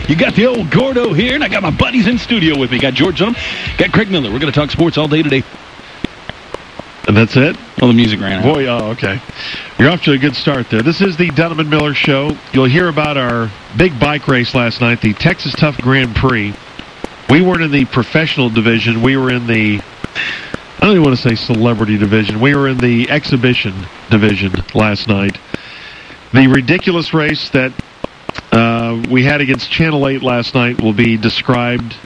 You got the old Gordo here, and I got my buddies in studio with me. Got George Dunham, got Craig Miller. We're going to talk sports all day today. And that's it? Well, the music ran out. Boy, okay. You're off to a good start there. This is the Dunham and Miller Show. You'll hear about our big bike race last night, the Texas Tough Grand Prix. We weren't in the professional division. We were in the, I don't even want to say celebrity division. We were in the exhibition division last night. The ridiculous race that we had against Channel 8 last night will be described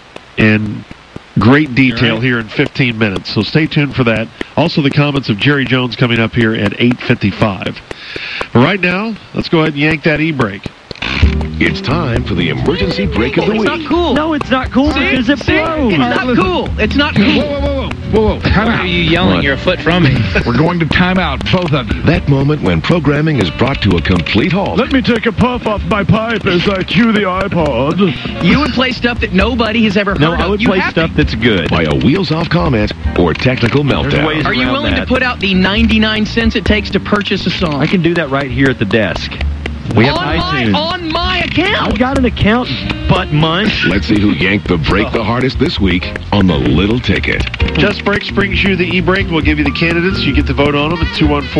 in great detail here in 15 minutes, so stay tuned for that. Also, the comments of Jerry Jones coming up here at 8:55. But right now, let's go ahead and yank that e-brake. It's time for the emergency break of the week. It's not cool. No, it's not cool because it blows. It's not cool. It's not cool. Whoa. Time out. Are you yelling? What? You're a foot from me. We're going to time out, both of you. That moment when programming is brought to a complete halt. Let me take a puff off my pipe as I cue the iPod. You would play stuff that nobody has ever heard No, of. I would You play have stuff to. that's good. By a wheels-off comment or technical meltdown. ways Are you around willing that. to put out the 99 cents it takes to purchase a song? I can do that right here at the desk. We have iTunes. on my account. I've got an account, butt munch. Let's see who yanked the break the hardest this week on the Little Ticket. Just Brakes brings you the e-brake. We'll give you the candidates. You get to vote on them at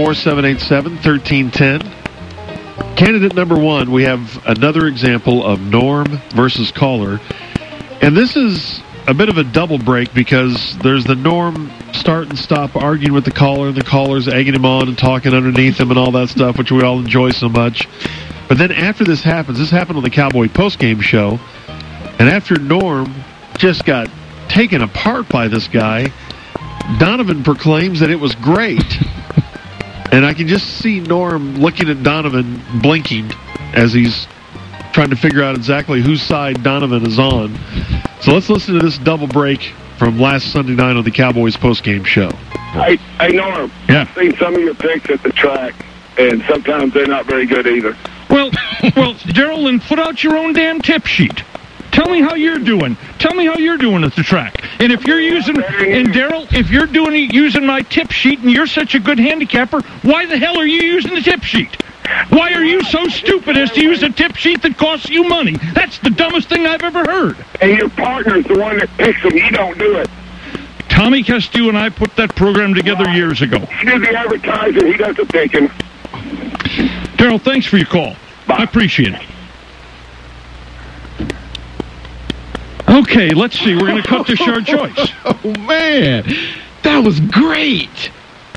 214-787-1310. Candidate number one, we have another example of Norm versus Caller. And this is a bit of a double break because there's the Norm start and stop arguing with the caller, and the caller's egging him on and talking underneath him and all that stuff, which we all enjoy so much. But then after this happens, this happened on the Cowboy postgame show, and after Norm just got taken apart by this guy, Donovan proclaims that it was great. And I can just see Norm looking at Donovan blinking as he's trying to figure out exactly whose side Donovan is on. So let's listen to this double break from last Sunday night on the Cowboys postgame show. Hey, Norm. Yeah. I've seen some of your picks at the track, and sometimes they're not very good either. Well, Daryl, then put out your own damn tip sheet. Tell me how you're doing. Tell me how you're doing at the track. And if you're using, and Daryl, if you're using my tip sheet and you're such a good handicapper, why the hell are you using the tip sheet? Why are you so stupid as to use a tip sheet that costs you money? That's the dumbest thing I've ever heard. And your partner's the one that picks them. You don't do it. Tommy Castillo and I put that program together years ago. You do the advertising. He does the picking. Daryl, thanks for your call. I appreciate it. Okay, let's see. We're going to cut to Shard Choice. Oh, man. That was great.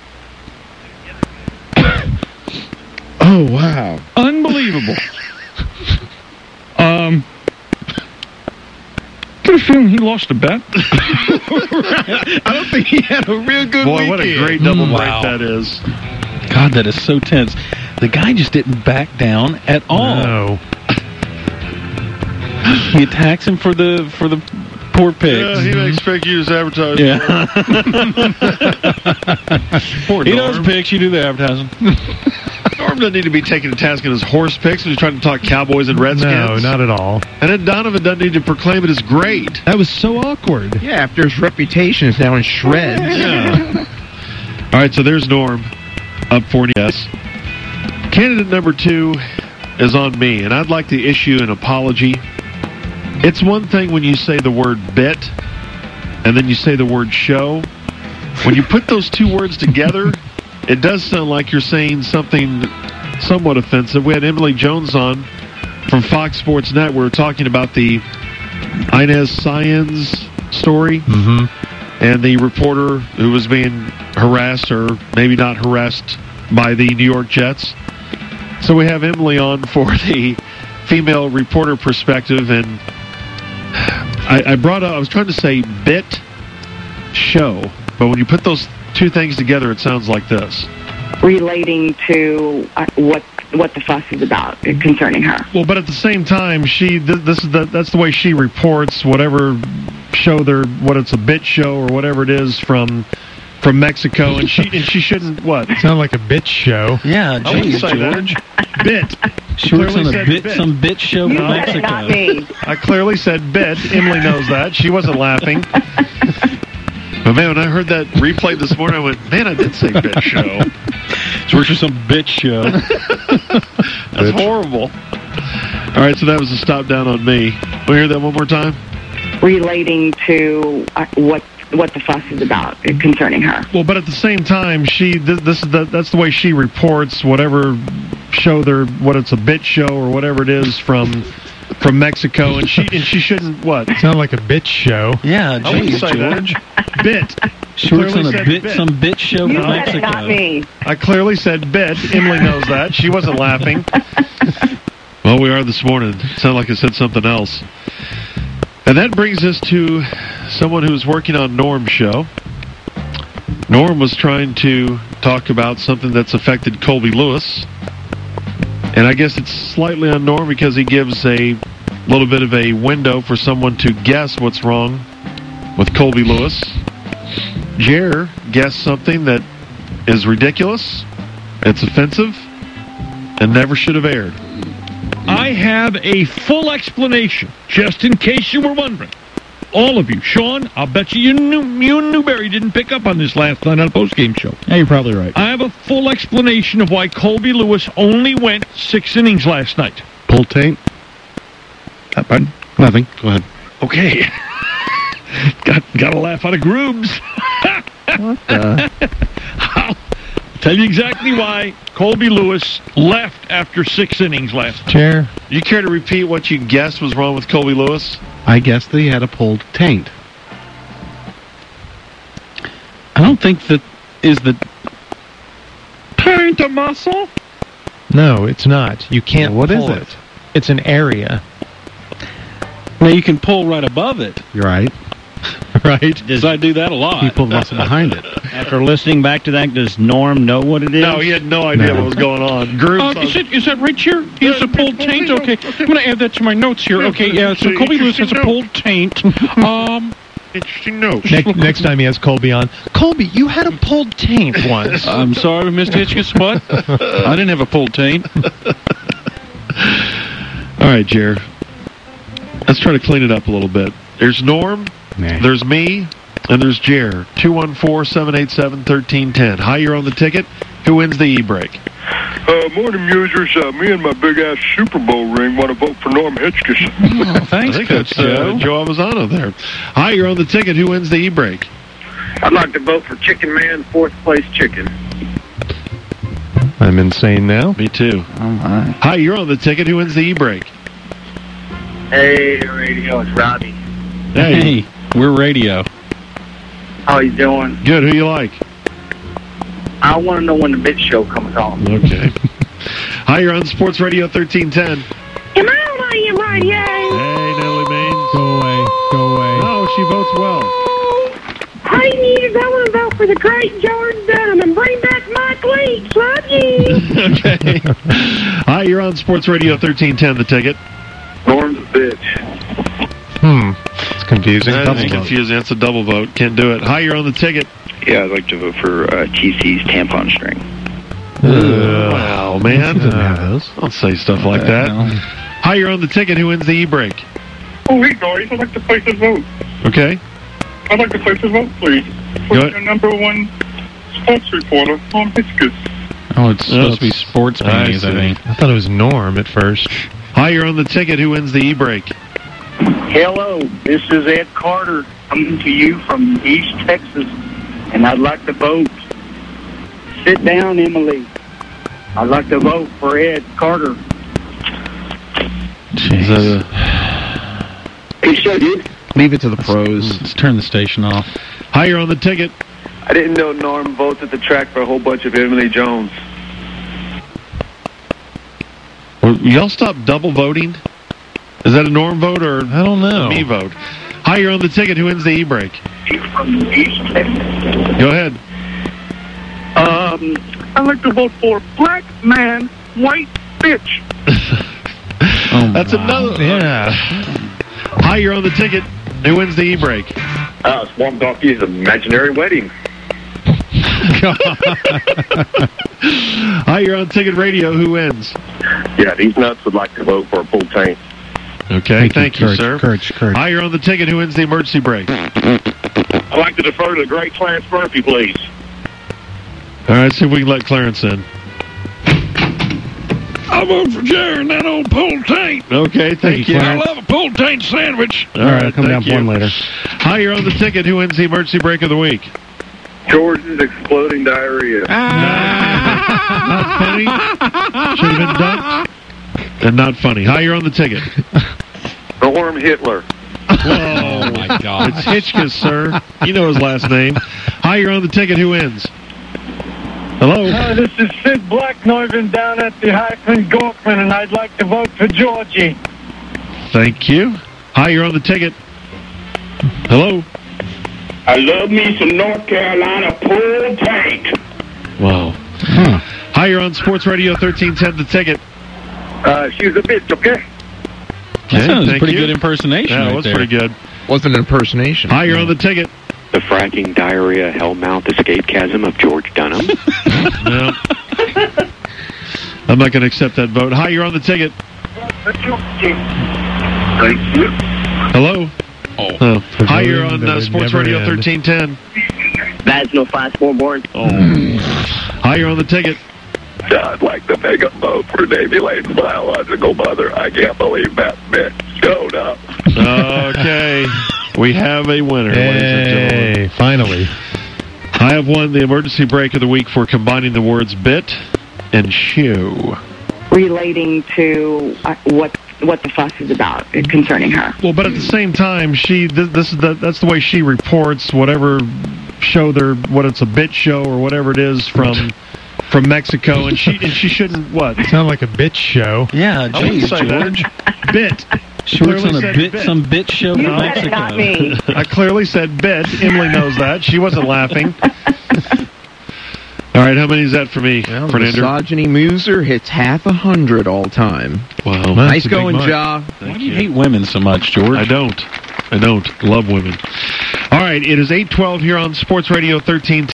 Oh, wow. Unbelievable. Got a feeling he lost a bet. I don't think he had a real good Boy, weekend. what a great double break Wow. that is. God, that is so tense. The guy just didn't back down at all. No. He attacks him for the poor pigs. Yeah, he makes fake news advertising. Yeah. Poor He Norm. does picks, you do the advertising. Norm doesn't need to be taken to task on his horse picks when he's trying to talk Cowboys and Redskins. No, not at all. And then Donovan doesn't need to proclaim it as great. That was so awkward. Yeah, after his reputation is now in shreds. Yeah. All right, so there's Norm up for an yes. Candidate number two is on me, and I'd like to issue an apology. It's one thing when you say the word bit and then you say the word show. When you put those two words together, it does sound like you're saying something somewhat offensive. We had Emily Jones on from Fox Sports Net. We were talking about the Inez Saenz story and the reporter who was being harassed, or maybe not harassed, by the New York Jets. So we have Emily on for the female reporter perspective, and I brought up, I was trying to say bit show, but when you put those two things together, it sounds like this. Relating to what the fuss is about concerning her. Well, but at the same time, that's the way she reports whatever show it's a bit show or whatever it is from Mexico, and she shouldn't what? Sound like a bitch show. Yeah, I wouldn't geez, say George. that. Bit. She works on Clearly said some bit show You in said it, Mexico. not me. I clearly said bit. Emily knows that. She wasn't laughing. But man, when I heard that replay this morning, I went, man, I did say bit show. She works for some bitch show. That's horrible. All right, so that was a stop down on me. We'll hear that one more time. relating to what the fuss is about concerning her. Well, but at the same time, that's the way she reports whatever show what it's a bit show or whatever it is from Mexico, and she shouldn't what? Sound like a bitch show. Yeah, I wouldn't geez, say George. that. Bit. She works on Clearly a some bit show You from said Mexico. it, not me. I clearly said bit. Emily knows that. She wasn't laughing. Well, we are this morning. Sounded like I said something else. And that brings us to someone who's working on Norm's show. Norm was trying to talk about something that's affected Colby Lewis. And I guess it's slightly on Norm because he gives a little bit of a window for someone to guess what's wrong with Colby Lewis. Jer guessed something that is ridiculous, it's offensive, and never should have aired. I have a full explanation, just in case you were wondering. All of you. Sean, I'll bet you and Newberry didn't pick up on this last night on a postgame show. Yeah, you're probably right. I have a full explanation of why Colby Lewis only went 6 innings last night. Pull taint. Pardon? Nothing. Go ahead. Okay. Got a laugh out of Groobs. What the? I'll tell you exactly why Colby Lewis left after 6 innings last night. Chair. Do you care to repeat what you guessed was wrong with Colby Lewis? I guess that he had a pulled taint. I don't think that is the Taint a muscle? No, it's not. You can't What is pull it? It's an area, Now you can pull right above it. You're right. right? Because I do that a lot. He pulled muscle behind it. After listening back to that, does Norm know what it is? No, he had no idea what was going on. Groove. Is that right here? He has a pulled taint? Okay. I'm going to add that to my notes here. Okay, yeah, so Colby Lewis has a pulled taint. Interesting note. Next time he has Colby on. Colby, you had a pulled taint once. I'm sorry, Mr. Hitchcock. What? I didn't have a pulled taint. All right, Jer. Let's try to clean it up a little bit. There's Norm, there's me, and there's Jer. 214-787-1310. Hi, you're on the ticket. Who wins the e-break? Morning, users. Me and my big-ass Super Bowl ring want to vote for Norm Hitchkes. Oh, thanks, I think Coach that's Joe Avazano there. Hi, you're on the ticket. Who wins the e-break? I'd like to vote for Chicken Man, 4th place chicken. I'm insane now. Me too. Oh, my. Hi, you're on the ticket. Who wins the e-break? Hey, radio, it's Robbie. Hey, we're radio. How you doing? Good. Who you like? I want to know when the Bit Show comes on. Okay. Hi, you're on Sports Radio 1310. Am I on your radio? Hey, Natalie Maines. Go away. Go away. Oh, she votes well. Hey, News, I want to vote for the great George Dunham and bring back Mike Leach. Love you. Okay. Hi, you're on Sports Radio 1310, the ticket. Norm's a bitch. It's confusing. That is confusing. That's a double vote. Can't do it. Hi, you're on the ticket. Yeah, I'd like to vote for TC's tampon string. Wow, man. Doesn't have those. Don't say stuff like that. Hi, you're on the ticket. Who wins the e-break? Oh, hey, guys, I'd like to place a vote. Okay. I'd like to place a vote, please, for Go ahead. your number one sports reporter, Norm Hitchkes. Oh, it's supposed to be sports panties, I think. I thought it was Norm at first. Hi, you're on the ticket. Who wins the e-break? Hello, this is Ed Carter coming to you from East Texas, and I'd like to vote. Sit down, Emily. I'd like to vote for Ed Carter. Is that Hey, show, dude. Leave it to the pros. Let's turn the station off. Hi, you're on the ticket. I didn't know Norm votes at the track for a whole bunch of Emily Jones. Well, y'all stop double voting? Is that a Norm vote or I don't know. a me vote? Hi, you're on the ticket. Who wins the e-break? From East Texas. Go ahead. I'd like to vote for Black Man, White Bitch. That's another. Yeah. Hi, you're on the ticket. Who wins the e-break? Swamp Donkey's imaginary wedding. Hi, you're on Ticket Radio. Who wins? Yeah, these nuts would like to vote for a full tank. Okay, thank you, Courage, sir. Courage. Hi, you're on the ticket. Who wins the emergency break? I'd like to defer to the great Clarence Murphy, please. All right, see if we can let Clarence in. I'll vote for Jerry and that old pulled taint. Okay, thank you. I love a pulled taint sandwich. All right, I'll come down thank for you. one later. Hi, you're on the ticket. Who wins the emergency break of the week? George's exploding diarrhea. Not funny. Should have been dumped. And not funny. Hi, you're on the ticket. Norm Hitler. Whoa, my God. It's Hitchkiss, sir. You know his last name. Hi, you're on the ticket. Who wins? Hello? This is Sid Blacknorton down at the Highland Golfman, and I'd like to vote for Georgie. Thank you. Hi, you're on the ticket. Hello? I love me some North Carolina pulled taint. Wow. Hi, you're on Sports Radio 1310, the ticket. She's a bitch, okay? That sounds a thank pretty you. good impersonation. Yeah, right it was there. pretty good. Wasn't an impersonation. Hi, you're on the ticket. The fracking diarrhea hellmouth escape chasm of George Dunham. No. I'm not going to accept that vote. Hi, you're on the ticket. Thank you. Hello? Oh. Hi, you're on That would Sports never Radio end. 1310. That's no fast forward. Hi, you're on the ticket. I'd like to make a vote for Davy Lane's biological mother. I can't believe that bitch showed up. Okay. We have a winner, ladies and gentlemen. Hey, finally. I have won the emergency break of the week for combining the words bit and shoe. Relating to what the fuss is about concerning her. Well, but at the same time, that's the way she reports whatever show what it's a bit show or whatever it is from Mexico, and she shouldn't what? Sound like a bitch show. Yeah, I wouldn't geez, say that. George. Bit. She works on Clearly a said some bit show You from said it, Mexico. not me. I clearly said bit. Emily knows that. She wasn't laughing. All right, how many is that for me, Well, Fernando? misogyny Muser hits 50 all time. Wow. Nice a big going, mark. Ja. Why do you hate women so much, George? I don't. Love women. All right, it is 8:12 here on Sports Radio 1310.